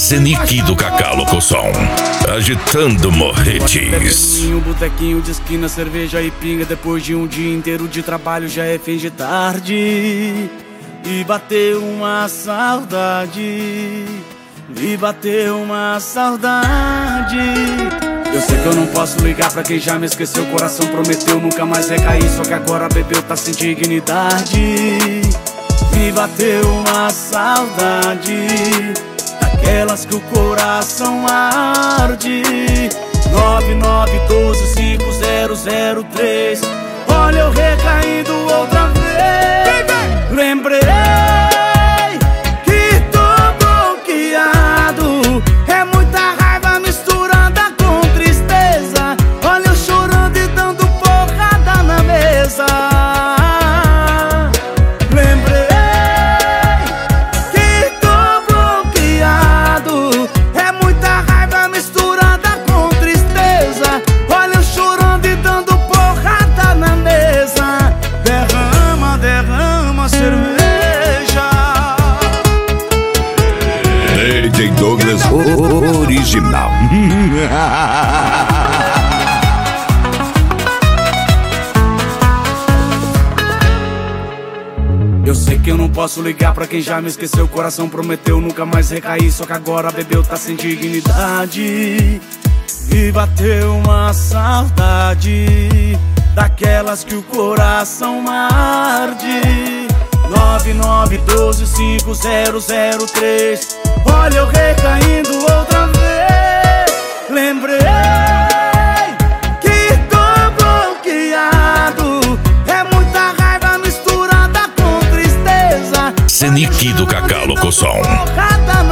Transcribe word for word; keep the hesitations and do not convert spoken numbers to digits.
Senic do Cacá Locução, agitando morretes. Um botequinho de esquina, cerveja e pinga. Depois de um dia inteiro de trabalho já é fim de tarde. E bateu uma saudade, e bateu uma saudade. Eu sei que eu não posso ligar pra quem já me esqueceu. O coração prometeu nunca mais recair, só que agora bebeu, tá sem dignidade. E bateu uma saudade, daquelas que o coração arde. Nove nove um dois cinco zero zero três. Olha eu recaindo outra vez. Lembrei que tô bloqueado. É muita raiva misturada com tristeza. Olha eu chorando e dando porrada na mesa. D J Douglas original. Eu sei que eu não posso ligar pra quem já me esqueceu. O coração prometeu nunca mais recair, só que agora bebeu, tá sem dignidade. E bateu uma saudade, daquelas que o coração arde. Nove nove um dois cinco zero zero três. Olha eu recaindo outra vez. Lembrei que tô bloqueado. É muita raiva misturada com tristeza. Senic do Cacá Locução.